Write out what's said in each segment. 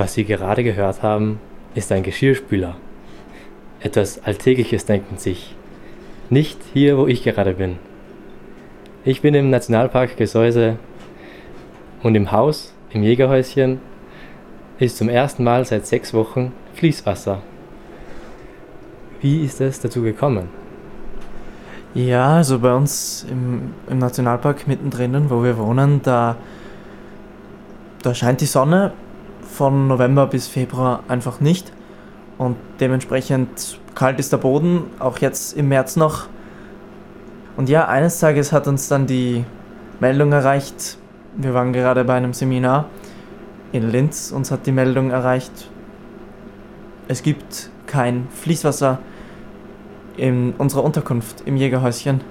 Was Sie gerade gehört haben, ist ein Geschirrspüler. Etwas Alltägliches denken sich. Nicht hier, wo ich gerade bin. Ich bin im Nationalpark Gesäuse und im Haus, im Jägerhäuschen, ist zum ersten Mal seit 6 Wochen Fließwasser. Wie ist es dazu gekommen? Ja, also bei uns im Nationalpark mittendrin, wo wir wohnen, da scheint die Sonne von November bis Februar einfach nicht und dementsprechend kalt ist der Boden, auch jetzt im März noch. Und ja, eines Tages hat uns dann die Meldung erreicht, wir waren gerade bei einem Seminar in Linz, uns hat die Meldung erreicht, es gibt kein Fließwasser in unserer Unterkunft im Jägerhäuschen,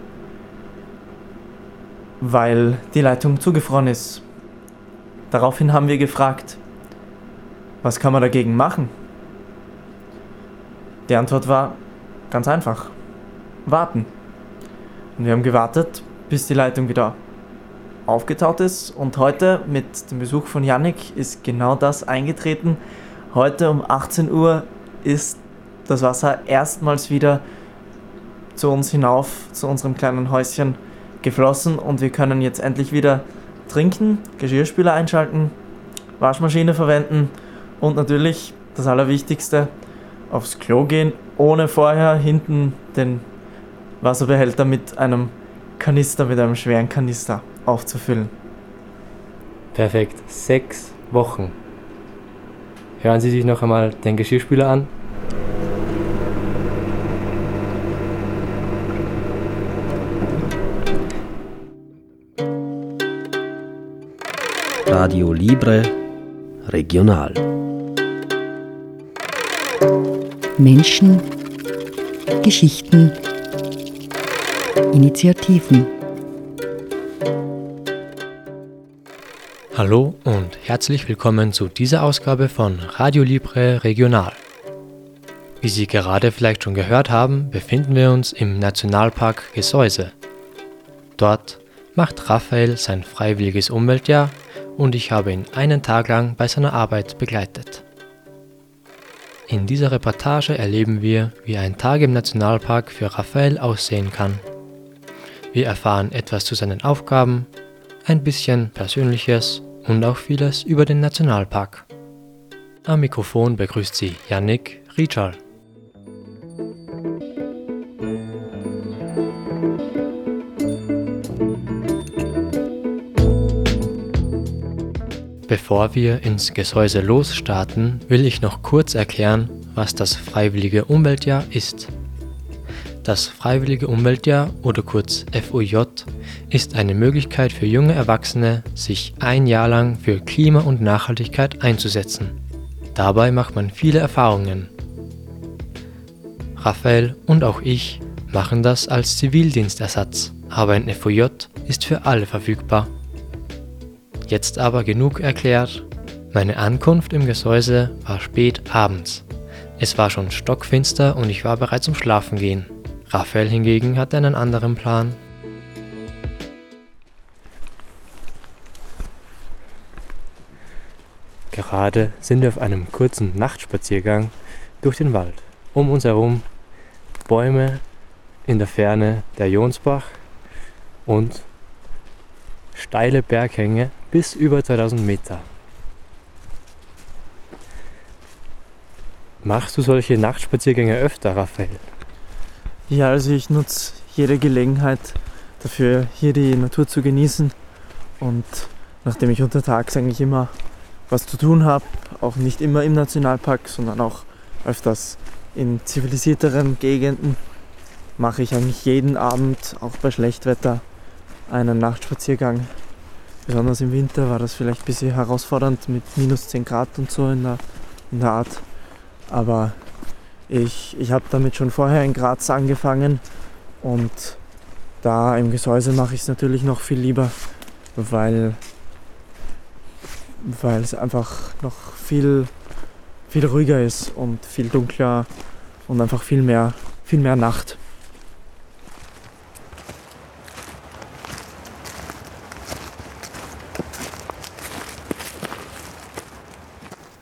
weil die Leitung zugefroren ist. Daraufhin haben wir gefragt, was kann man dagegen machen? Die Antwort war ganz einfach, warten. Und wir haben gewartet, bis die Leitung wieder aufgetaut ist. Und heute mit dem Besuch von Yannick ist genau das eingetreten. Heute um 18 Uhr ist das Wasser erstmals wieder zu uns hinauf, zu unserem kleinen Häuschen geflossen und wir können jetzt endlich wieder trinken, Geschirrspüler einschalten, Waschmaschine verwenden und natürlich das Allerwichtigste, aufs Klo gehen, ohne vorher hinten den Wasserbehälter mit einem schweren Kanister aufzufüllen. Perfekt, 6 Wochen. Hören Sie sich noch einmal den Geschirrspüler an. Radio Libre Regional. Menschen, Geschichten, Initiativen. Hallo und herzlich willkommen zu dieser Ausgabe von Radio Libre Regional. Wie Sie gerade vielleicht schon gehört haben, befinden wir uns im Nationalpark Gesäuse. Dort macht Raphael sein freiwilliges Umweltjahr und ich habe ihn einen Tag lang bei seiner Arbeit begleitet. In dieser Reportage erleben wir, wie ein Tag im Nationalpark für Raphael aussehen kann. Wir erfahren etwas zu seinen Aufgaben, ein bisschen Persönliches und auch vieles über den Nationalpark. Am Mikrofon begrüßt sie Yannick Ritschal. Bevor wir ins Gesäuse losstarten, will ich noch kurz erklären, was das Freiwillige Umweltjahr ist. Das Freiwillige Umweltjahr oder kurz FUJ ist eine Möglichkeit für junge Erwachsene, sich ein Jahr lang für Klima und Nachhaltigkeit einzusetzen. Dabei macht man viele Erfahrungen. Raphael und auch ich machen das als Zivildienstersatz, aber ein FUJ ist für alle verfügbar. Jetzt aber genug erklärt. Meine Ankunft im Gesäuse war spät abends. Es war schon stockfinster und ich war bereit zum Schlafengehen. Raphael hingegen hatte einen anderen Plan. Gerade sind wir auf einem kurzen Nachtspaziergang durch den Wald. Um uns herum Bäume, in der Ferne der Jonsbach und steile Berghänge bis über 2000 Meter. Machst du solche Nachtspaziergänge öfter, Raphael? Ja, also ich nutze jede Gelegenheit dafür, hier die Natur zu genießen und nachdem ich untertags eigentlich immer was zu tun habe, auch nicht immer im Nationalpark, sondern auch öfters in zivilisierteren Gegenden, mache ich eigentlich jeden Abend, auch bei Schlechtwetter, einen Nachtspaziergang. Besonders im Winter war das vielleicht ein bisschen herausfordernd mit minus 10 Grad und so in der Art. Aber ich habe damit schon vorher in Graz angefangen und da im Gesäuse mache ich es natürlich noch viel lieber, weil es einfach noch viel ruhiger ist und viel dunkler und einfach viel mehr Nacht.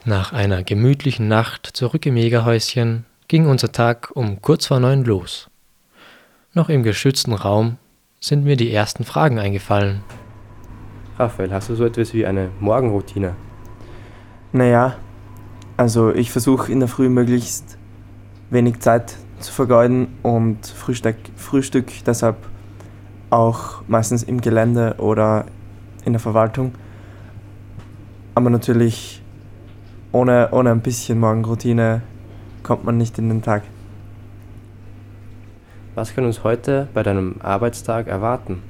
Nach einer gemütlichen Nacht zurück im Jägerhäuschen ging unser Tag um kurz vor 9 los. Noch im geschützten Raum sind mir die ersten Fragen eingefallen. Raphael, hast du so etwas wie eine Morgenroutine? Naja, also ich versuche in der Früh möglichst wenig Zeit zu vergeuden und Frühstück deshalb auch meistens im Gelände oder in der Verwaltung. Aber natürlich ohne ein bisschen Morgenroutine kommt man nicht in den Tag. Was kann uns heute bei deinem Arbeitstag erwarten?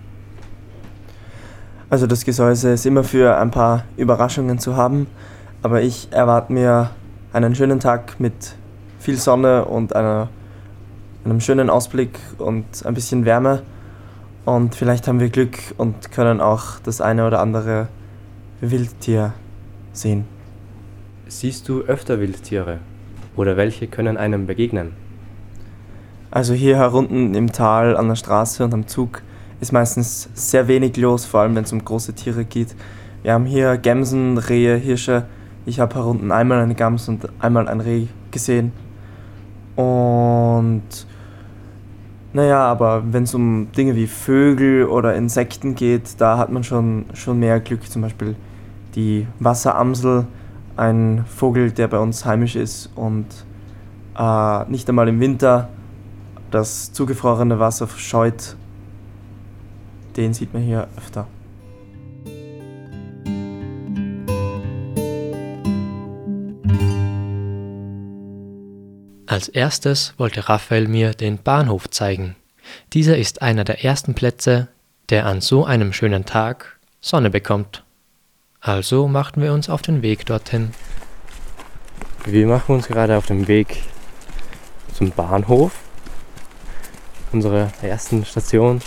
Also das Gesäuse ist immer für ein paar Überraschungen zu haben, aber ich erwarte mir einen schönen Tag mit viel Sonne und einem schönen Ausblick und ein bisschen Wärme. Und vielleicht haben wir Glück und können auch das eine oder andere Wildtier sehen. Siehst du öfter Wildtiere? Oder welche können einem begegnen? Also hier herunten im Tal, an der Straße und am Zug ist meistens sehr wenig los, vor allem wenn es um große Tiere geht. Wir haben hier Gämsen, Rehe, Hirsche. Ich habe herunten einmal eine Gams und einmal ein Reh gesehen. Und naja, aber wenn es um Dinge wie Vögel oder Insekten geht, da hat man schon mehr Glück. Zum Beispiel die Wasseramsel, ein Vogel, der bei uns heimisch ist und nicht einmal im Winter das zugefrorene Wasser scheut. Den sieht man hier öfter. Als erstes wollte Raphael mir den Bahnhof zeigen. Dieser ist einer der ersten Plätze, der an so einem schönen Tag Sonne bekommt. Also machten wir uns auf den Weg dorthin. Wir machen uns gerade auf den Weg zum Bahnhof, unserer ersten Station.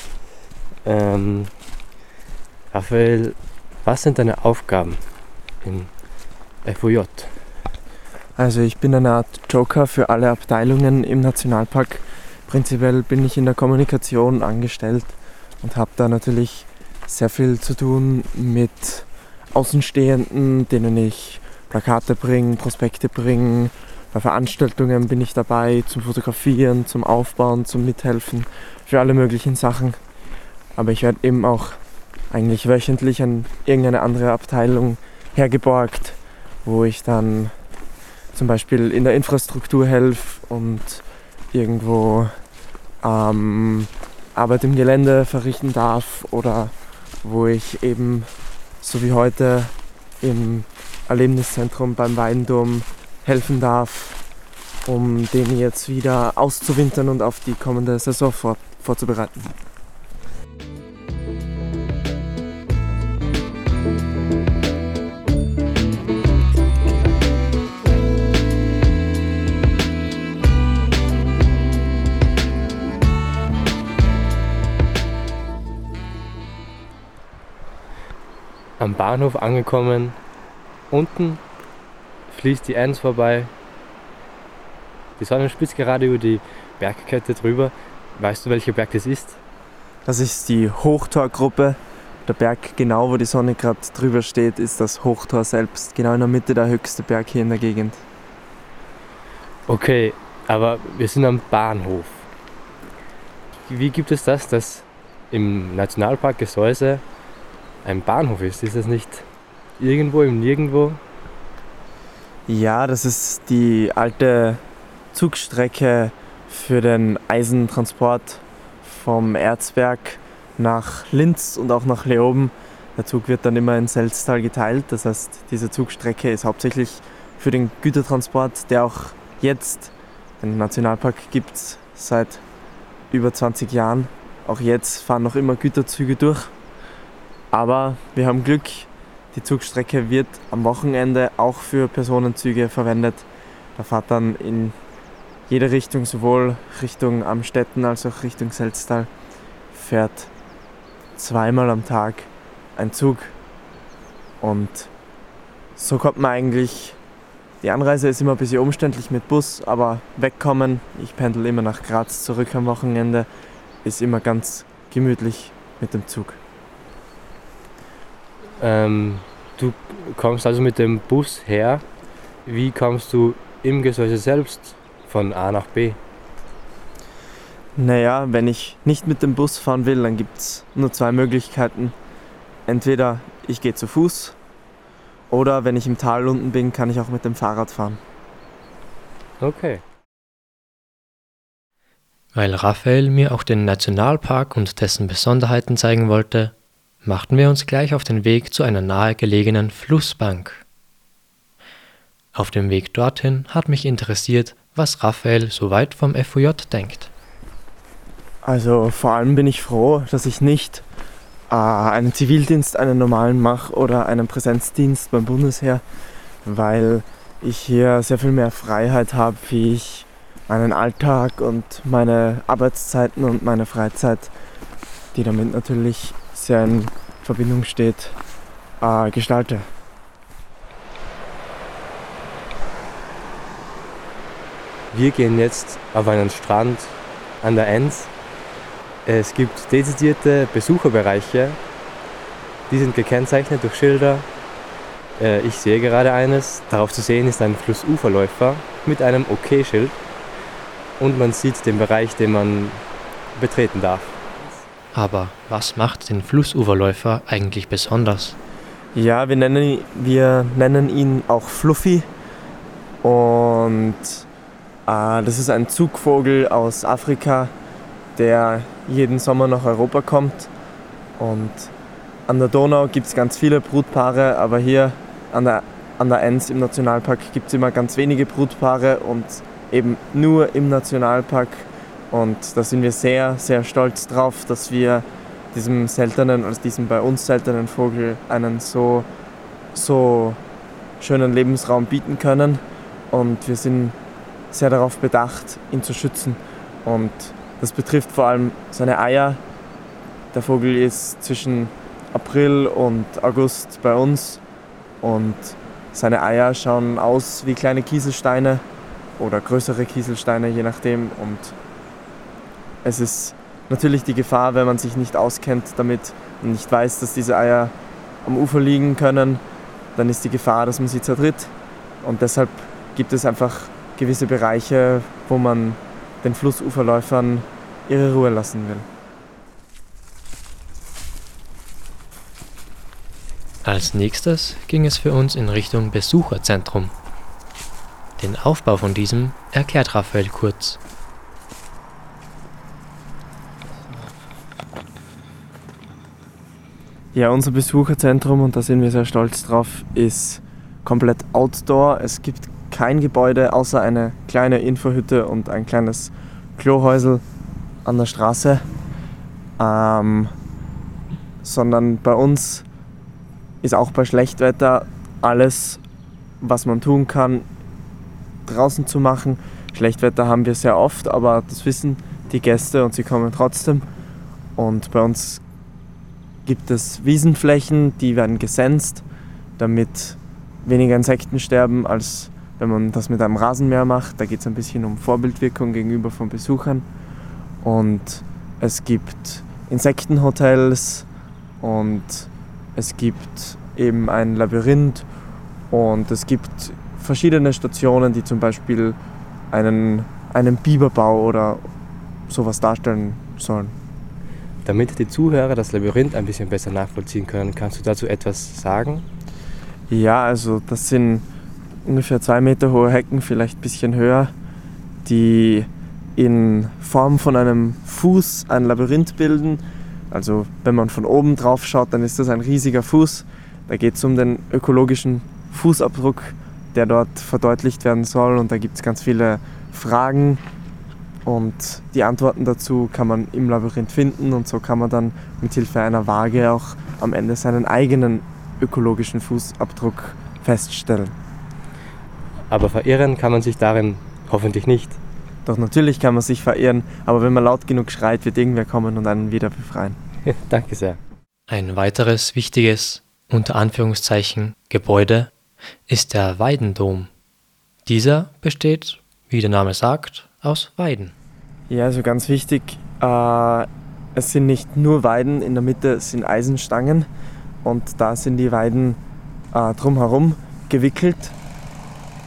Raphael, was sind deine Aufgaben im FOJ? Also ich bin eine Art Joker für alle Abteilungen im Nationalpark. Prinzipiell bin ich in der Kommunikation angestellt und habe da natürlich sehr viel zu tun mit Außenstehenden, denen ich Plakate bringe, Prospekte bringe. Bei Veranstaltungen bin ich dabei zum Fotografieren, zum Aufbauen, zum Mithelfen, für alle möglichen Sachen. Aber ich werde eben auch eigentlich wöchentlich an irgendeine andere Abteilung hergeborgt, wo ich dann zum Beispiel in der Infrastruktur helfe und irgendwo Arbeit im Gelände verrichten darf oder wo ich eben, so wie heute, im Erlebniszentrum beim Weidendom helfen darf, um den jetzt wieder auszuwintern und auf die kommende Saison vorzubereiten. Am Bahnhof angekommen, unten fließt die Enns vorbei. Die Sonne spitzt gerade über die Bergkette drüber. Weißt du, welcher Berg das ist? Das ist die Hochtorgruppe. Der Berg, genau wo die Sonne gerade drüber steht, ist das Hochtor selbst. Genau in der Mitte der höchste Berg hier in der Gegend. Okay, aber wir sind am Bahnhof. Wie gibt es das, dass im Nationalpark Gesäuse ein Bahnhof ist? Ist das nicht irgendwo im Nirgendwo? Ja, das ist die alte Zugstrecke für den Eisentransport vom Erzberg nach Linz und auch nach Leoben. Der Zug wird dann immer in Selztal geteilt, das heißt, diese Zugstrecke ist hauptsächlich für den Gütertransport, der auch jetzt, den Nationalpark gibt es seit über 20 Jahren. Auch jetzt fahren noch immer Güterzüge durch. Aber wir haben Glück, die Zugstrecke wird am Wochenende auch für Personenzüge verwendet. Da fährt dann in jede Richtung, sowohl Richtung Amstetten als auch Richtung Selztal, fährt zweimal am Tag ein Zug. Und so kommt man eigentlich, die Anreise ist immer ein bisschen umständlich mit Bus, aber wegkommen, ich pendel immer nach Graz zurück am Wochenende, ist immer ganz gemütlich mit dem Zug. Du kommst also mit dem Bus her. wie kommst du im Gesäuse selbst von A nach B? Naja, wenn ich nicht mit dem Bus fahren will, dann gibt es nur zwei Möglichkeiten. Entweder ich gehe zu Fuß oder wenn ich im Tal unten bin, kann ich auch mit dem Fahrrad fahren. Okay. Weil Raphael mir auch den Nationalpark und dessen Besonderheiten zeigen wollte, machten wir uns gleich auf den Weg zu einer nahegelegenen Flussbank. Auf dem Weg dorthin hat mich interessiert, was Raphael so weit vom FOJ denkt. Also vor allem bin ich froh, dass ich nicht einen Zivildienst, einen normalen mache oder einen Präsenzdienst beim Bundesheer, weil ich hier sehr viel mehr Freiheit habe, wie ich meinen Alltag und meine Arbeitszeiten und meine Freizeit, die damit natürlich sehr in Verbindung steht, gestalte. Wir gehen jetzt auf einen Strand an der Enns. Es gibt dezidierte Besucherbereiche, die sind gekennzeichnet durch Schilder. Ich sehe gerade eines. Darauf zu sehen ist ein Flussuferläufer mit einem OK-Schild und man sieht den Bereich, den man betreten darf. Aber was macht den Flussuferläufer eigentlich besonders? Ja, wir nennen ihn auch Fluffy und das ist ein Zugvogel aus Afrika, der jeden Sommer nach Europa kommt. Und an der Donau gibt es ganz viele Brutpaare, aber hier an der Enns im Nationalpark gibt es immer ganz wenige Brutpaare und eben nur im Nationalpark. Und da sind wir sehr, sehr stolz drauf, dass wir diesem bei uns seltenen Vogel einen so schönen Lebensraum bieten können. Und wir sind sehr darauf bedacht, ihn zu schützen. Und das betrifft vor allem seine Eier. Der Vogel ist zwischen April und August bei uns und seine Eier schauen aus wie kleine Kieselsteine oder größere Kieselsteine, je nachdem. Und es ist natürlich die Gefahr, wenn man sich nicht auskennt damit und nicht weiß, dass diese Eier am Ufer liegen können, dann ist die Gefahr, dass man sie zertritt. Und deshalb gibt es einfach gewisse Bereiche, wo man den Flussuferläufern ihre Ruhe lassen will. Als nächstes ging es für uns in Richtung Besucherzentrum. Den Aufbau von diesem erklärt Raphael kurz. Ja, unser Besucherzentrum, und da sind wir sehr stolz drauf, ist komplett outdoor. Es gibt kein Gebäude außer eine kleine Infohütte und ein kleines Klohäusel an der Straße, sondern bei uns ist auch bei Schlechtwetter alles, was man tun kann, draußen zu machen. Schlechtwetter haben wir sehr oft, aber das wissen die Gäste und sie kommen trotzdem. Und bei uns gibt es Wiesenflächen, die werden gesenzt, damit weniger Insekten sterben, als wenn man das mit einem Rasenmäher macht. Da geht es ein bisschen um Vorbildwirkung gegenüber von Besuchern. Und es gibt Insektenhotels und es gibt eben ein Labyrinth und es gibt verschiedene Stationen, die zum Beispiel einen Biberbau oder sowas darstellen sollen. Damit die Zuhörer das Labyrinth ein bisschen besser nachvollziehen können, kannst du dazu etwas sagen? Ja, also das sind ungefähr 2 Meter hohe Hecken, vielleicht ein bisschen höher, die in Form von einem Fuß ein Labyrinth bilden. Also wenn man von oben drauf schaut, dann ist das ein riesiger Fuß. Da geht es um den ökologischen Fußabdruck, der dort verdeutlicht werden soll. Und da gibt es ganz viele Fragen und die Antworten dazu kann man im Labyrinth finden. Und so kann man dann mit Hilfe einer Waage auch am Ende seinen eigenen ökologischen Fußabdruck feststellen. Aber verirren kann man sich darin hoffentlich nicht. Doch natürlich kann man sich verirren, aber wenn man laut genug schreit, wird irgendwer kommen und einen wieder befreien. Danke sehr. Ein weiteres wichtiges, unter Anführungszeichen, Gebäude ist der Weidendom. Dieser besteht, wie der Name sagt, aus Weiden. Ja, also ganz wichtig, es sind nicht nur Weiden, in der Mitte sind Eisenstangen und da sind die Weiden drumherum gewickelt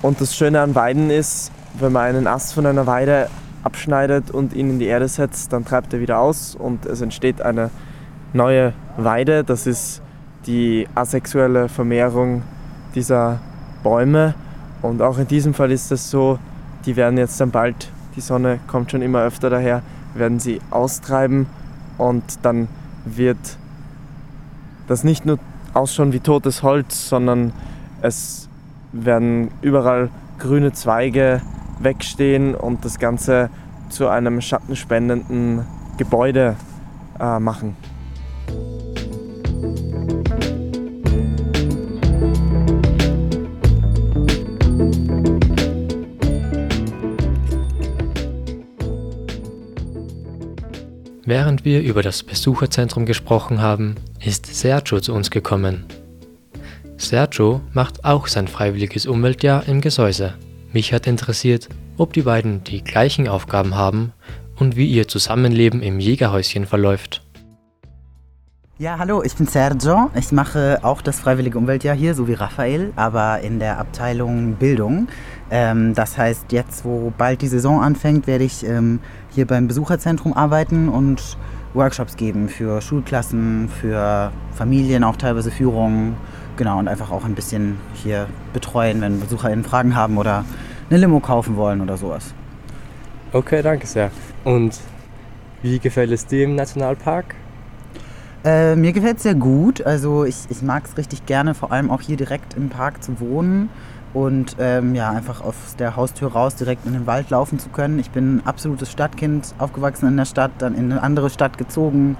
Und das Schöne an Weiden ist, wenn man einen Ast von einer Weide abschneidet und ihn in die Erde setzt, dann treibt er wieder aus und es entsteht eine neue Weide. Das ist die asexuelle Vermehrung dieser Bäume. Und auch in diesem Fall ist es so, die werden jetzt dann bald, die Sonne kommt schon immer öfter daher, werden sie austreiben und dann wird das nicht nur ausschauen wie totes Holz, sondern es werden überall grüne Zweige wegstehen und das Ganze zu einem schattenspendenden Gebäude machen. Während wir über das Besucherzentrum gesprochen haben, ist Sergio zu uns gekommen. Sergio macht auch sein freiwilliges Umweltjahr im Gesäuse. Mich hat interessiert, ob die beiden die gleichen Aufgaben haben und wie ihr Zusammenleben im Jägerhäuschen verläuft. Ja, hallo, ich bin Sergio. Ich mache auch das freiwillige Umweltjahr hier, so wie Raphael, aber in der Abteilung Bildung. Das heißt, jetzt, wo bald die Saison anfängt, werde ich hier beim Besucherzentrum arbeiten und Workshops geben für Schulklassen, für Familien, auch teilweise Führungen. Genau, und einfach auch ein bisschen hier betreuen, wenn BesucherInnen Fragen haben oder eine Limo kaufen wollen oder sowas. Okay, danke sehr. Und wie gefällt es dir im Nationalpark? Mir gefällt es sehr gut. Also ich mag es richtig gerne, vor allem auch hier direkt im Park zu wohnen und einfach aus der Haustür raus direkt in den Wald laufen zu können. Ich bin ein absolutes Stadtkind, aufgewachsen in der Stadt, dann in eine andere Stadt gezogen.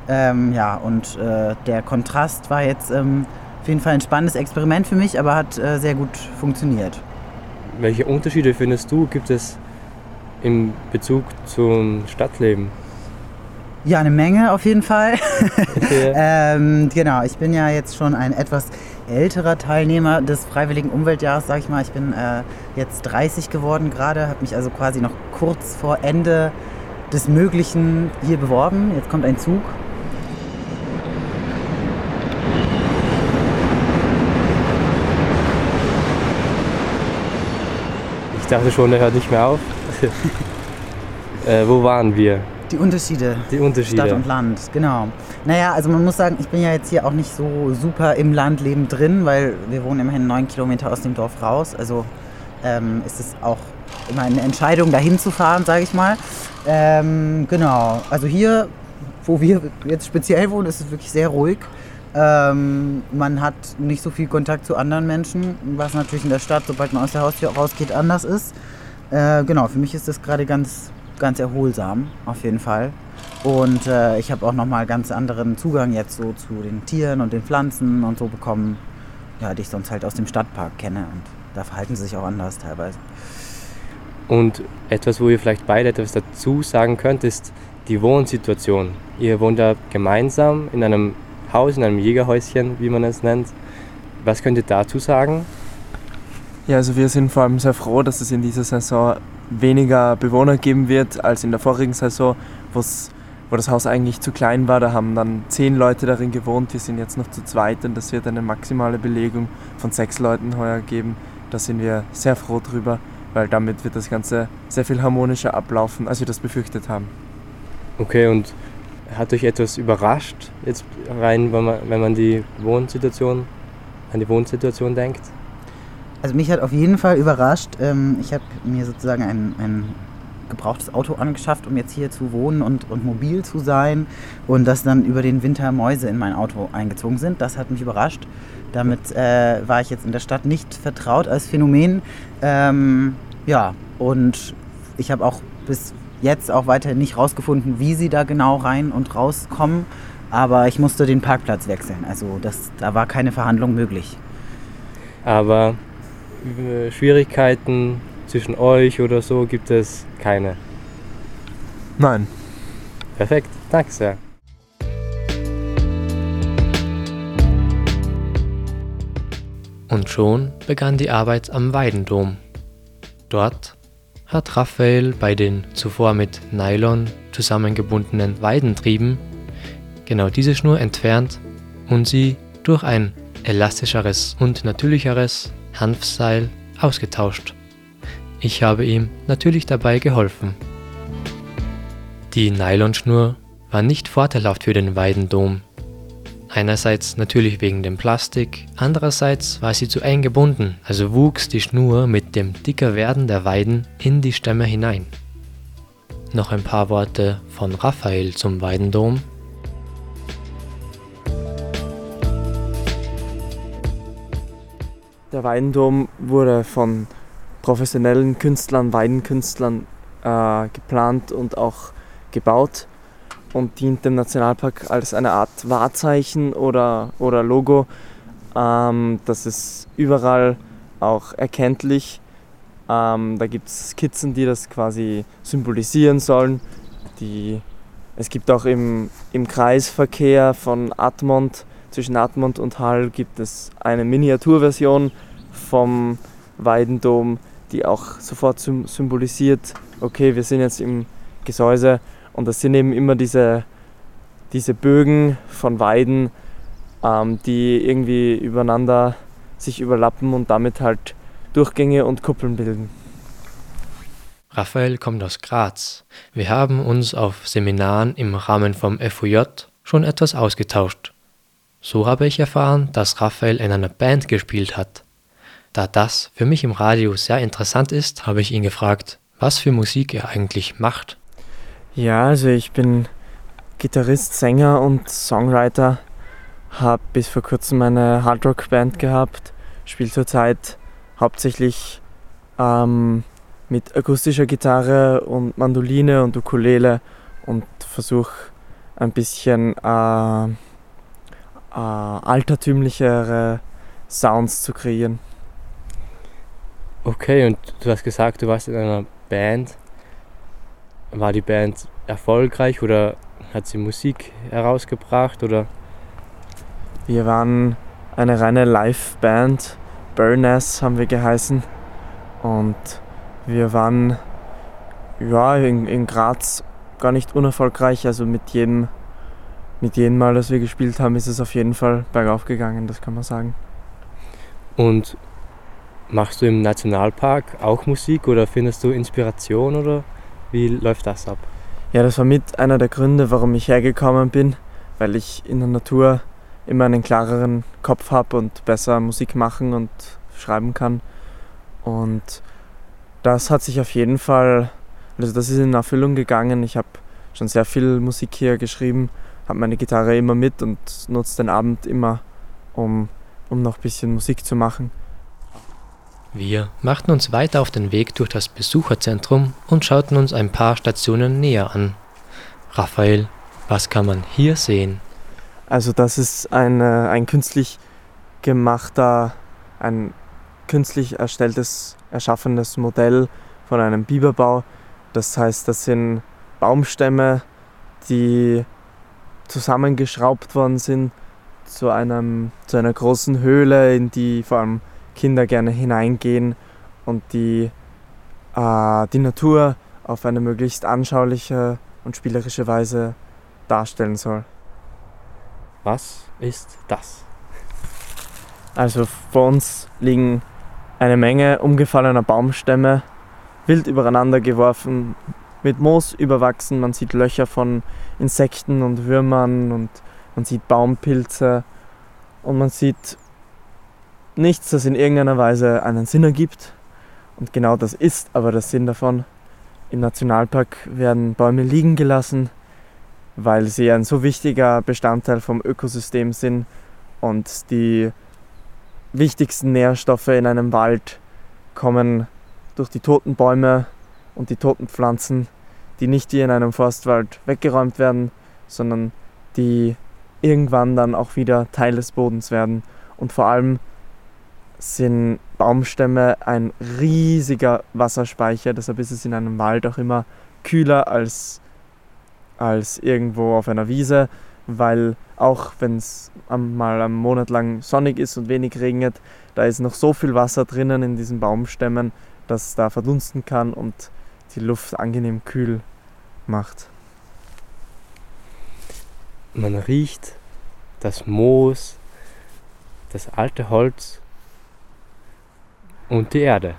Der Kontrast war jetzt auf jeden Fall ein spannendes Experiment für mich, aber hat sehr gut funktioniert. Welche Unterschiede findest du, gibt es in Bezug zum Stadtleben? Ja, eine Menge auf jeden Fall. Okay. Genau, ich bin ja jetzt schon ein etwas älterer Teilnehmer des freiwilligen Umweltjahres, sag ich mal. Ich bin jetzt 30 geworden gerade, habe mich also quasi noch kurz vor Ende des Möglichen hier beworben. Jetzt kommt ein Zug. Ich dachte schon, der hört nicht mehr auf. Wo waren wir? Die Unterschiede. Stadt und Land, genau. Naja, also man muss sagen, ich bin ja jetzt hier auch nicht so super im Landleben drin, weil wir wohnen immerhin 9 Kilometer aus dem Dorf raus. Also ist es auch immer eine Entscheidung, dahin zu fahren, sage ich mal. Genau, also hier, wo wir jetzt speziell wohnen, ist es wirklich sehr ruhig. Man hat nicht so viel Kontakt zu anderen Menschen, was natürlich in der Stadt, sobald man aus der Haustür rausgeht, anders ist. Genau, für mich ist das gerade ganz erholsam, auf jeden Fall. Und ich habe auch nochmal ganz anderen Zugang jetzt so zu den Tieren und den Pflanzen und so bekommen, ja, die ich sonst halt aus dem Stadtpark kenne. Und da verhalten sie sich auch anders teilweise. Und etwas, wo ihr vielleicht beide etwas dazu sagen könnt, ist die Wohnsituation. Ihr wohnt da gemeinsam in einem Haus, in einem Jägerhäuschen, wie man es nennt. Was könnt ihr dazu sagen? Ja, also wir sind vor allem sehr froh, dass es in dieser Saison weniger Bewohner geben wird als in der vorigen Saison, wo das Haus eigentlich zu klein war. Da haben dann 10 Leute darin gewohnt. Wir sind jetzt noch zu zweit und das wird eine maximale Belegung von 6 Leuten heuer geben. Da sind wir sehr froh drüber, weil damit wird das Ganze sehr viel harmonischer ablaufen, als wir das befürchtet haben. Okay, und hat euch etwas überrascht, jetzt rein, wenn man an die Wohnsituation denkt? Also mich hat auf jeden Fall überrascht. Ich habe mir sozusagen ein gebrauchtes Auto angeschafft, um jetzt hier zu wohnen und mobil zu sein. Und dass dann über den Winter Mäuse in mein Auto eingezogen sind. Das hat mich überrascht. Damit war ich jetzt in der Stadt nicht vertraut als Phänomen. Und ich habe auch bis jetzt auch weiterhin nicht rausgefunden, wie sie da genau rein und rauskommen. Aber ich musste den Parkplatz wechseln. Also da war keine Verhandlung möglich. Aber Schwierigkeiten zwischen euch oder so gibt es keine? Nein. Perfekt, danke sehr. Und schon begann die Arbeit am Weidendom. Dort hat Raphael bei den zuvor mit Nylon zusammengebundenen Weidentrieben genau diese Schnur entfernt und sie durch ein elastischeres und natürlicheres Hanfseil ausgetauscht. Ich habe ihm natürlich dabei geholfen. Die Nylonschnur war nicht vorteilhaft für den Weidendom. Einerseits natürlich wegen dem Plastik, andererseits war sie zu eng gebunden, also wuchs die Schnur mit dem Dickerwerden der Weiden in die Stämme hinein. Noch ein paar Worte von Raphael zum Weidendom. Der Weidendom wurde von professionellen Künstlern, Weidenkünstlern geplant und auch gebaut und dient dem Nationalpark als eine Art Wahrzeichen oder Logo. Das ist überall auch erkenntlich. Da gibt es Skizzen, die das quasi symbolisieren sollen. Es gibt auch im Kreisverkehr von Admont, zwischen Admont und Hall, gibt es eine Miniaturversion vom Weidendom, die auch sofort symbolisiert, okay, wir sind jetzt im Gesäuse. Und das sind eben immer diese Bögen von Weiden, die irgendwie übereinander sich überlappen und damit halt Durchgänge und Kuppeln bilden. Raphael kommt aus Graz. Wir haben uns auf Seminaren im Rahmen vom FUJ schon etwas ausgetauscht. So habe ich erfahren, dass Raphael in einer Band gespielt hat. Da das für mich im Radio sehr interessant ist, habe ich ihn gefragt, was für Musik er eigentlich macht. Ja, also ich bin Gitarrist, Sänger und Songwriter, habe bis vor kurzem eine Hardrock-Band gehabt, spiele zurzeit hauptsächlich mit akustischer Gitarre und Mandoline und Ukulele und versuche ein bisschen altertümlichere Sounds zu kreieren. Okay, und du hast gesagt, du warst in einer Band. War die Band erfolgreich oder hat sie Musik herausgebracht? Oder? Wir waren eine reine Live-Band, Burness haben wir geheißen. Und wir waren in Graz gar nicht unerfolgreich. Also mit jedem Mal, das wir gespielt haben, ist es auf jeden Fall bergauf gegangen, das kann man sagen. Und machst du im Nationalpark auch Musik oder findest du Inspiration oder wie läuft das ab? Ja, das war mit einer der Gründe, warum ich hergekommen bin, weil ich in der Natur immer einen klareren Kopf habe und besser Musik machen und schreiben kann. Und das hat sich auf jeden Fall, also das ist in Erfüllung gegangen. Ich habe schon sehr viel Musik hier geschrieben, habe meine Gitarre immer mit und nutze den Abend immer, um noch ein bisschen Musik zu machen. Wir machten uns weiter auf den Weg durch das Besucherzentrum und schauten uns ein paar Stationen näher an. Raphael, was kann man hier sehen? Also das ist ein künstlich erschaffenes Modell von einem Biberbau. Das heißt, das sind Baumstämme, die zusammengeschraubt worden sind zu einer großen Höhle, in die vor allem Kinder gerne hineingehen und die Natur auf eine möglichst anschauliche und spielerische Weise darstellen soll. Was ist das? Also vor uns liegen eine Menge umgefallener Baumstämme, wild übereinander geworfen, mit Moos überwachsen. Man sieht Löcher von Insekten und Würmern und man sieht Baumpilze und man sieht nichts, das in irgendeiner Weise einen Sinn ergibt. Und genau das ist aber der Sinn davon. Im Nationalpark werden Bäume liegen gelassen, weil sie ein so wichtiger Bestandteil vom Ökosystem sind und die wichtigsten Nährstoffe in einem Wald kommen durch die toten Bäume und die toten Pflanzen, die nicht wie in einem Forstwald weggeräumt werden, sondern die irgendwann dann auch wieder Teil des Bodens werden. Und vor allem sind Baumstämme ein riesiger Wasserspeicher, deshalb ist es in einem Wald auch immer kühler als irgendwo auf einer Wiese, weil auch wenn es mal einen Monat lang sonnig ist und wenig regnet, da ist noch so viel Wasser drinnen in diesen Baumstämmen, dass da verdunsten kann und die Luft angenehm kühl macht. Man riecht das Moos, das alte Holz. und die Erde.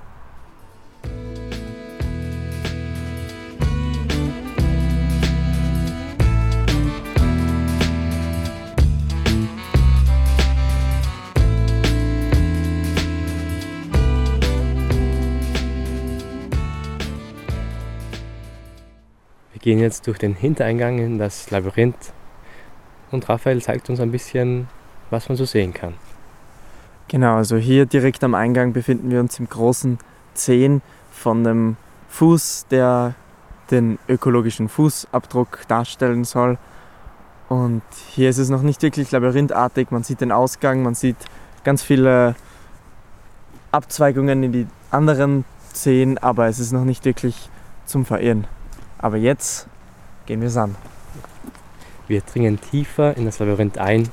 Wir gehen jetzt durch den Hintereingang in das Labyrinth und Raphael zeigt uns ein bisschen, was man so sehen kann. Genau, also hier direkt am Eingang befinden wir uns im großen Zehen von dem Fuß, der den ökologischen Fußabdruck darstellen soll. Und hier ist es noch nicht wirklich labyrinthartig, man sieht den Ausgang, man sieht ganz viele Abzweigungen in die anderen Zehen, aber es ist noch nicht wirklich zum Verirren. Aber jetzt gehen wir es an. Wir dringen tiefer in das Labyrinth ein.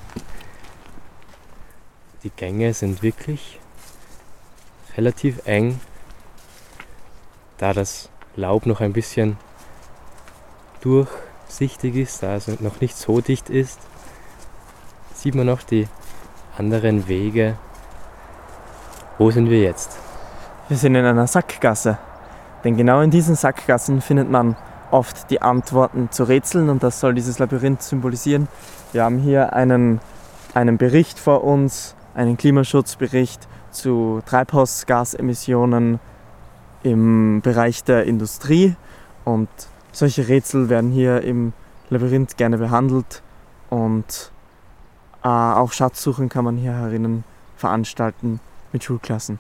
Die Gänge sind wirklich relativ eng, da das Laub noch ein bisschen durchsichtig ist, da es noch nicht so dicht ist, sieht man noch die anderen Wege. Wo sind wir jetzt? Wir sind in einer Sackgasse, denn genau in diesen Sackgassen findet man oft die Antworten zu Rätseln und das soll dieses Labyrinth symbolisieren. Wir haben hier einen Bericht vor uns, einen Klimaschutzbericht zu Treibhausgasemissionen im Bereich der Industrie und solche Rätsel werden hier im Labyrinth gerne behandelt und auch Schatzsuchen kann man hier herinnen veranstalten mit Schulklassen.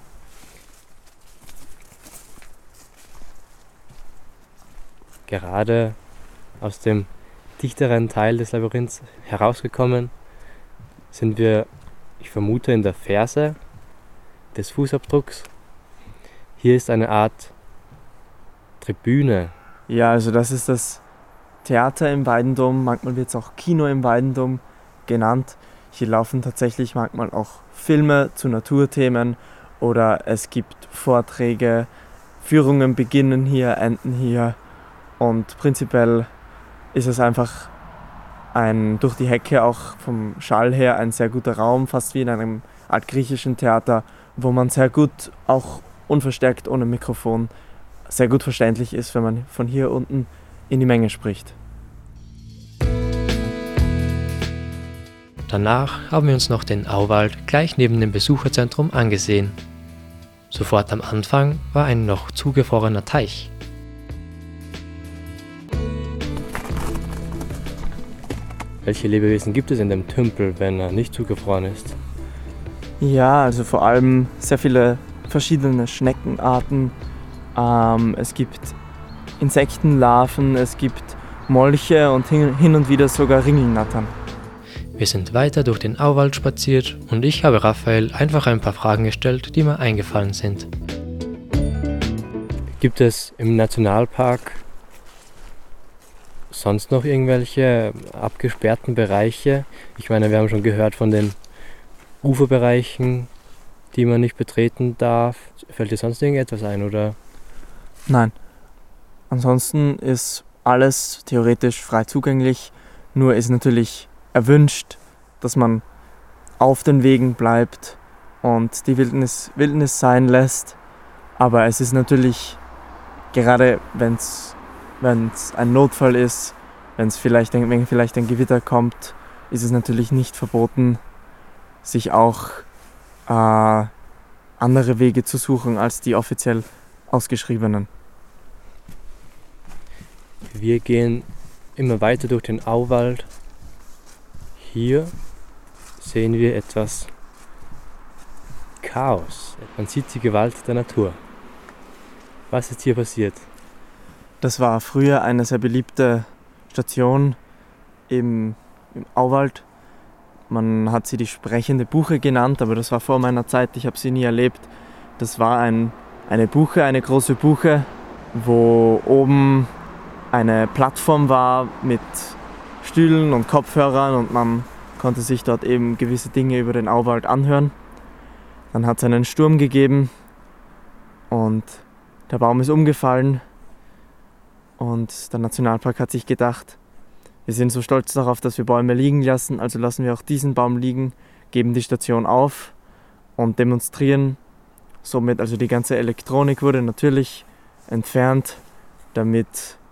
Gerade aus dem dichteren Teil des Labyrinths herausgekommen sind wir, ich vermute, in der Ferse des Fußabdrucks. Hier ist eine Art Tribüne. Ja, also das ist das Theater im Weidendom, manchmal wird es auch Kino im Weidendom genannt. Hier laufen tatsächlich manchmal auch Filme zu Naturthemen oder es gibt Vorträge, Führungen beginnen hier, enden hier. Und prinzipiell ist es einfach durch die Hecke auch vom Schall her ein sehr guter Raum, fast wie in einem altgriechischen Theater, wo man sehr gut, auch unverstärkt ohne Mikrofon, sehr gut verständlich ist, wenn man von hier unten in die Menge spricht. Danach haben wir uns noch den Auwald gleich neben dem Besucherzentrum angesehen. Sofort am Anfang war ein noch zugefrorener Teich. Welche Lebewesen gibt es in dem Tümpel, wenn er nicht zugefroren ist? Ja, also vor allem sehr viele verschiedene Schneckenarten. Es gibt Insektenlarven, es gibt Molche und hin und wieder sogar Ringelnattern. Wir sind weiter durch den Auwald spaziert und ich habe Raphael einfach ein paar Fragen gestellt, die mir eingefallen sind. Gibt es im Nationalpark sonst noch irgendwelche abgesperrten Bereiche? Ich meine, wir haben schon gehört von den Uferbereichen, die man nicht betreten darf. Fällt dir sonst irgendetwas ein, oder? Nein. Ansonsten ist alles theoretisch frei zugänglich, nur ist natürlich erwünscht, dass man auf den Wegen bleibt und die Wildnis sein lässt. Aber es ist natürlich, gerade wenn es ein Notfall ist, wenn vielleicht ein Gewitter kommt, ist es natürlich nicht verboten, sich auch andere Wege zu suchen als die offiziell ausgeschriebenen. Wir gehen immer weiter durch den Auwald. Hier sehen wir etwas Chaos. Man sieht die Gewalt der Natur. Was ist hier passiert? Das war früher eine sehr beliebte Station im Auwald. Man hat sie die sprechende Buche genannt, aber das war vor meiner Zeit, ich habe sie nie erlebt. Das war eine Buche, eine große Buche, wo oben eine Plattform war mit Stühlen und Kopfhörern und man konnte sich dort eben gewisse Dinge über den Auwald anhören. Dann hat es einen Sturm gegeben und der Baum ist umgefallen und der Nationalpark hat sich gedacht, wir sind so stolz darauf, dass wir Bäume liegen lassen, also lassen wir auch diesen Baum liegen, geben die Station auf und demonstrieren somit, also die ganze Elektronik wurde natürlich entfernt, damit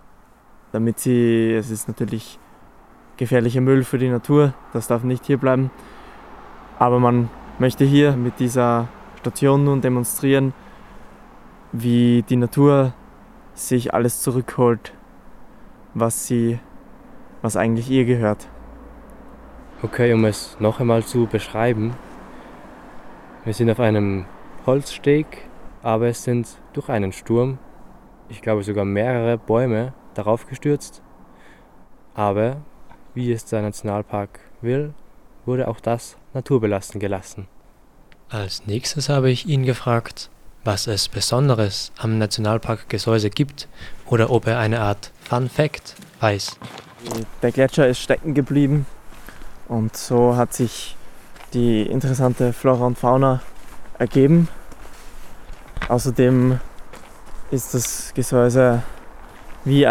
es ist natürlich gefährlicher Müll für die Natur, das darf nicht hier bleiben. Aber man möchte hier mit dieser Station nun demonstrieren, wie die Natur sich alles zurückholt, was eigentlich ihr gehört. Okay, um es noch einmal zu beschreiben, wir sind auf einem Holzsteg, aber es sind durch einen Sturm, ich glaube sogar mehrere Bäume, darauf gestürzt. Aber, wie es der Nationalpark will, wurde auch das naturbelassen gelassen. Als nächstes habe ich ihn gefragt, was es Besonderes am Nationalpark Gesäuse gibt oder ob er eine Art Fun Fact weiß. Der Gletscher ist stecken geblieben und so hat sich die interessante Flora und Fauna ergeben. Außerdem ist das Gesäuse wie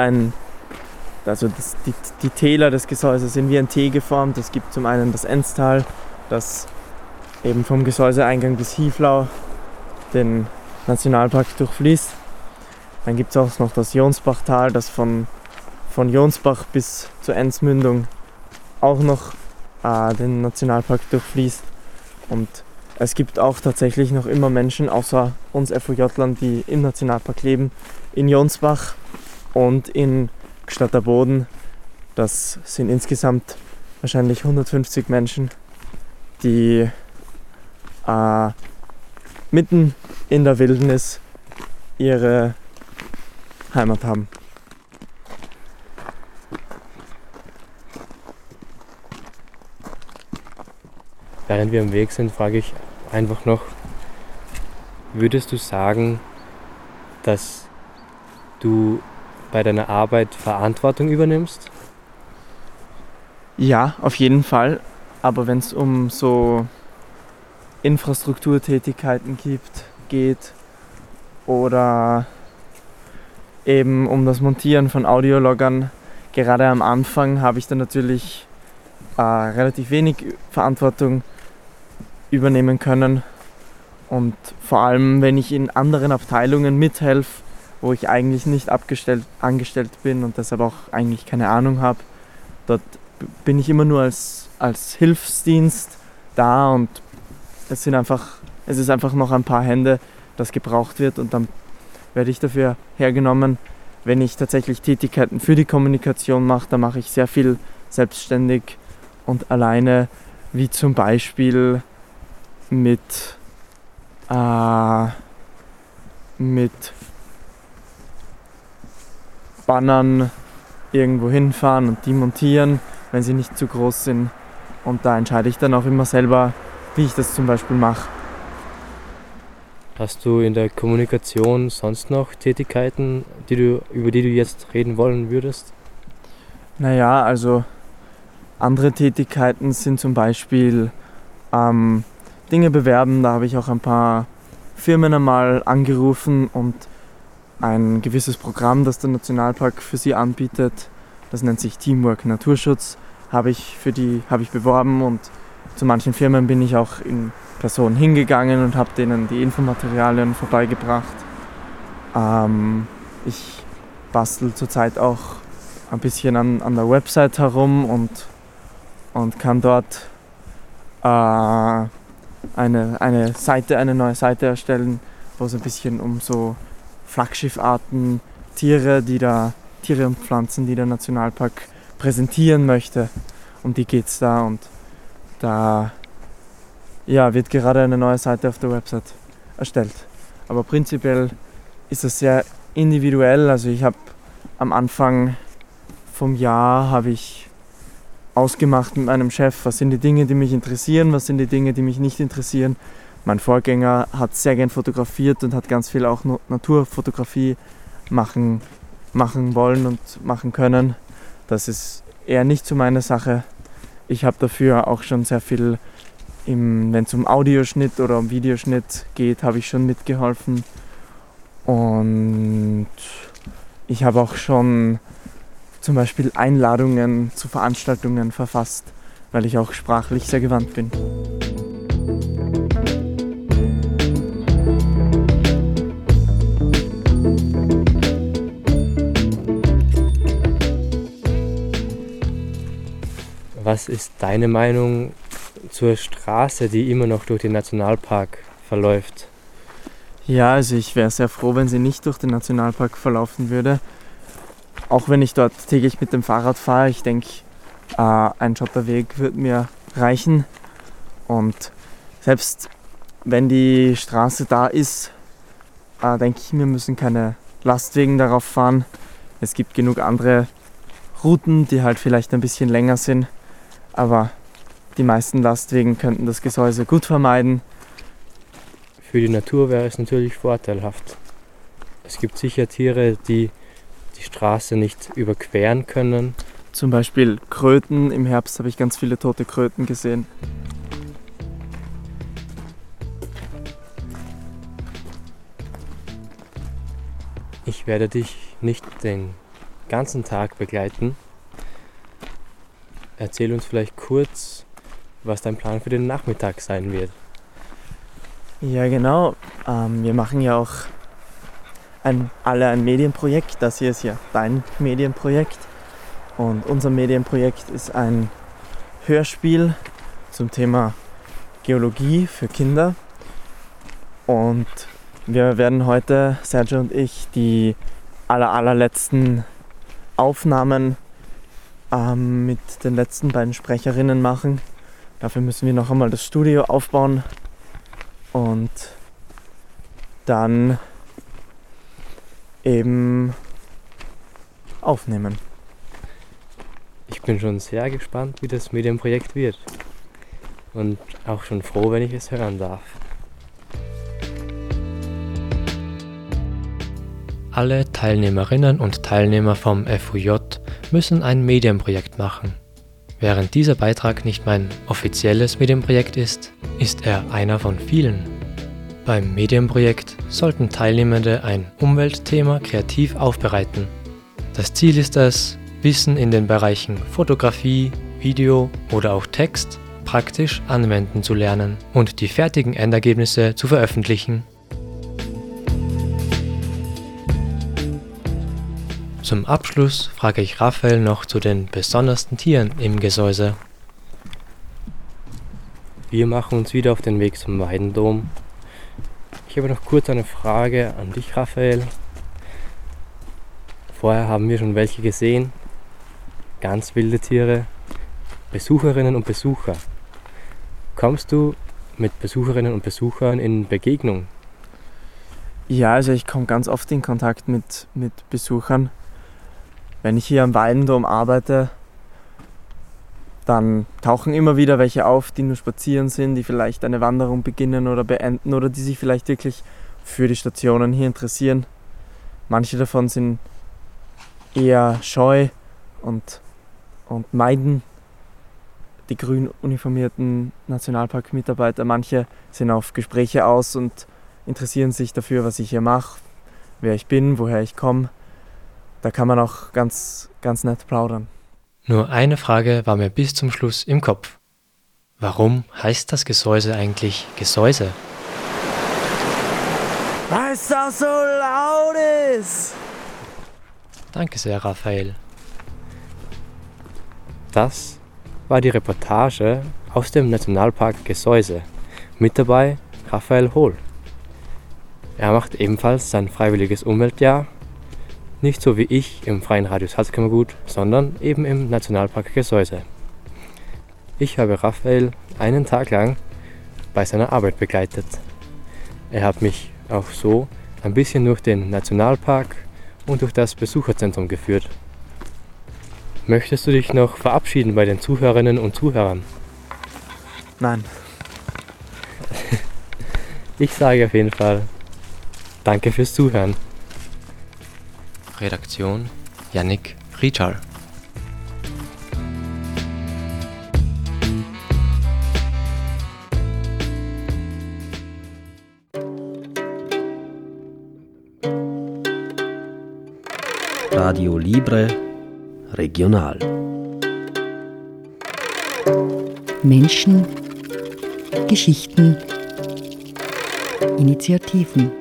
die Täler des Gesäuses sind wie ein T geformt. Es gibt zum einen das Enztal, das eben vom Gesäuseeingang bis Hieflau den Nationalpark durchfließt. Dann gibt es auch noch das Jonsbachtal, das von Jonsbach bis zur Enzmündung auch noch den Nationalpark durchfließt. Und es gibt auch tatsächlich noch immer Menschen, außer uns FOJ-Lern, die im Nationalpark leben, in Jonsbach und in Gstatterboden. Das sind insgesamt wahrscheinlich 150 Menschen, die mitten in der Wildnis ihre Heimat haben. Während wir am Weg sind, frage ich einfach noch, würdest du sagen, dass du bei deiner Arbeit Verantwortung übernimmst? Ja, auf jeden Fall. Aber wenn es um so Infrastrukturtätigkeiten geht oder eben um das Montieren von Audiologgern, gerade am Anfang habe ich dann natürlich relativ wenig Verantwortung übernehmen können. Und vor allem, wenn ich in anderen Abteilungen mithelfe, wo ich eigentlich nicht angestellt bin und deshalb auch eigentlich keine Ahnung habe, dort bin ich immer nur als Hilfsdienst da und es ist einfach noch ein paar Hände, das gebraucht wird und dann werde ich dafür hergenommen. Wenn ich tatsächlich Tätigkeiten für die Kommunikation mache, dann mache ich sehr viel selbstständig und alleine, wie zum Beispiel mit Bannern irgendwo hinfahren und die montieren, wenn sie nicht zu groß sind. Und da entscheide ich dann auch immer selber, wie ich das zum Beispiel mache. Hast du in der Kommunikation sonst noch Tätigkeiten, über die du jetzt reden wollen würdest? Naja, also andere Tätigkeiten sind zum Beispiel Dinge bewerben. Da habe ich auch ein paar Firmen einmal angerufen und ein gewisses Programm, das der Nationalpark für sie anbietet, das nennt sich Teamwork Naturschutz, habe ich beworben und zu manchen Firmen bin ich auch in Person hingegangen und habe denen die Infomaterialien vorbeigebracht. Ich bastel zurzeit auch ein bisschen an der Website herum und kann dort eine neue Seite erstellen, wo es ein bisschen um so Flaggschiffarten, Tiere und Pflanzen, die der Nationalpark präsentieren möchte. Um die geht's da und da wird gerade eine neue Seite auf der Website erstellt. Aber prinzipiell ist das sehr individuell. Also ich habe am Anfang vom Jahr ausgemacht mit meinem Chef, was sind die Dinge, die mich interessieren, was sind die Dinge, die mich nicht interessieren. Mein Vorgänger hat sehr gern fotografiert und hat ganz viel auch Naturfotografie machen wollen und machen können. Das ist eher nicht so meine Sache. Ich habe dafür auch schon sehr viel, wenn es um Audioschnitt oder um Videoschnitt geht, habe ich schon mitgeholfen. Und ich habe auch schon zum Beispiel Einladungen zu Veranstaltungen verfasst, weil ich auch sprachlich sehr gewandt bin. Was ist deine Meinung zur Straße, die immer noch durch den Nationalpark verläuft? Ja, also ich wäre sehr froh, wenn sie nicht durch den Nationalpark verlaufen würde. Auch wenn ich dort täglich mit dem Fahrrad fahre, ich denke, ein Schotterweg wird mir reichen. Und selbst wenn die Straße da ist, denke ich, wir müssen keine Lastwagen darauf fahren. Es gibt genug andere Routen, die halt vielleicht ein bisschen länger sind. Aber die meisten Lastwagen könnten das Gesäuse gut vermeiden. Für die Natur wäre es natürlich vorteilhaft. Es gibt sicher Tiere, die die Straße nicht überqueren können. Zum Beispiel Kröten. Im Herbst habe ich ganz viele tote Kröten gesehen. Ich werde dich nicht den ganzen Tag begleiten. Erzähl uns vielleicht kurz, was dein Plan für den Nachmittag sein wird. Ja, genau. Wir machen ja auch alle ein Medienprojekt. Das hier ist ja dein Medienprojekt. Und unser Medienprojekt ist ein Hörspiel zum Thema Geologie für Kinder. Und wir werden heute, Sergio und ich, die allerletzten Aufnahmen mit den letzten beiden Sprecherinnen machen. Dafür müssen wir noch einmal das Studio aufbauen und dann eben aufnehmen. Ich bin schon sehr gespannt, wie das Medienprojekt wird. Und auch schon froh, wenn ich es hören darf. Alle Teilnehmerinnen und Teilnehmer vom FUJ müssen ein Medienprojekt machen. Während dieser Beitrag nicht mein offizielles Medienprojekt ist, ist er einer von vielen. Beim Medienprojekt sollten Teilnehmende ein Umweltthema kreativ aufbereiten. Das Ziel ist es, Wissen in den Bereichen Fotografie, Video oder auch Text praktisch anwenden zu lernen und die fertigen Endergebnisse zu veröffentlichen. Zum Abschluss frage ich Raphael noch zu den besondersten Tieren im Gesäuse. Wir machen uns wieder auf den Weg zum Weidendom. Ich habe noch kurz eine Frage an dich, Raphael. Vorher haben wir schon welche gesehen. Ganz wilde Tiere, Besucherinnen und Besucher. Kommst du mit Besucherinnen und Besuchern in Begegnung? Ja, also ich komme ganz oft in Kontakt mit Besuchern. Wenn ich hier am Weidendom arbeite, dann tauchen immer wieder welche auf, die nur spazieren sind, die vielleicht eine Wanderung beginnen oder beenden oder die sich vielleicht wirklich für die Stationen hier interessieren. Manche davon sind eher scheu und meiden die grün uniformierten Nationalparkmitarbeiter. Manche sind auf Gespräche aus und interessieren sich dafür, was ich hier mache, wer ich bin, woher ich komme. Da kann man auch ganz nett plaudern. Nur eine Frage war mir bis zum Schluss im Kopf. Warum heißt das Gesäuse eigentlich Gesäuse? Weil es auch so laut ist! Danke sehr, Raphael. Das war die Reportage aus dem Nationalpark Gesäuse. Mit dabei Raphael Hohl. Er macht ebenfalls sein freiwilliges Umweltjahr. Nicht so wie ich im Freien Radio Salzkammergut, sondern eben im Nationalpark Gesäuse. Ich habe Raphael einen Tag lang bei seiner Arbeit begleitet. Er hat mich auch so ein bisschen durch den Nationalpark und durch das Besucherzentrum geführt. Möchtest du dich noch verabschieden bei den Zuhörerinnen und Zuhörern? Nein. Ich sage auf jeden Fall danke fürs Zuhören. Redaktion Yannick Ritschal. Radio Libre Regional. Menschen, Geschichten, Initiativen.